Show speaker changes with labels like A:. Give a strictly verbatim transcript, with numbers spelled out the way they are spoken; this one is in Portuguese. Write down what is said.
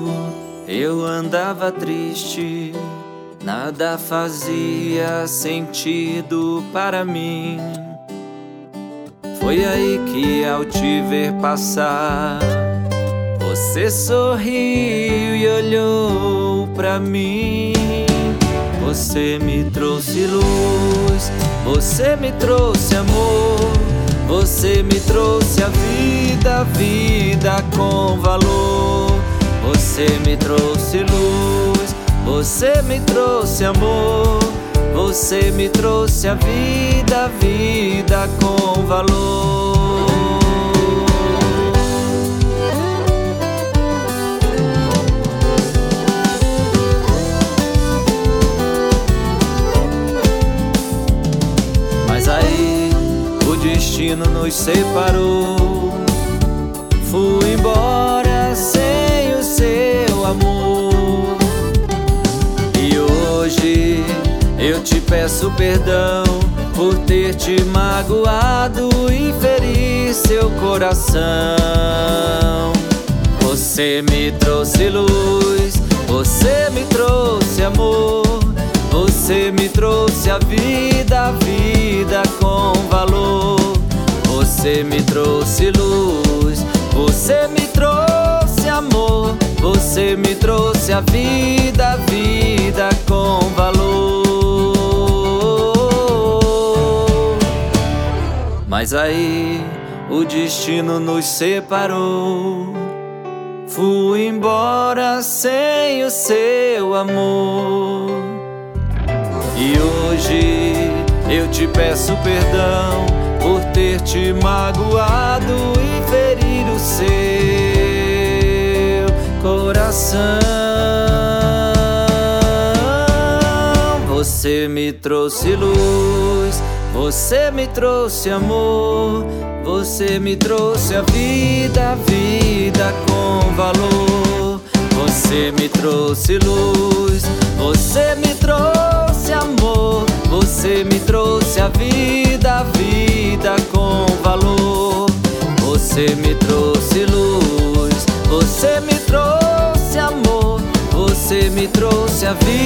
A: eu andava triste, nada fazia sentido para mim. Foi aí que, ao te ver passar, você sorriu e olhou pra mim. Você me trouxe luz, você me trouxe amor, você me trouxe a vida, a vida com valor. Você me trouxe luz, você me trouxe amor, você me trouxe a vida, a vida com valor. Mas aí o destino nos separou. Fui embora sem o seu amor. E hoje eu te peço perdão por ter te magoado e ferir seu coração. Você me trouxe luz, você me trouxe amor, você me trouxe a vida, a vida com valor. Você me trouxe luz, você me trouxe amor, você me trouxe a vida, a vida com valor. Mas aí o destino nos separou. Fui embora sem o seu amor. E hoje eu te peço perdão por ter te magoado e ferir o seu coração. Você me trouxe luz, você me trouxe amor, você me trouxe a vida, a vida com valor. Você me trouxe luz, você me trouxe amor, você me trouxe a vida, a vida com valor. Você me trouxe luz, você me trouxe amor, você me trouxe a vida.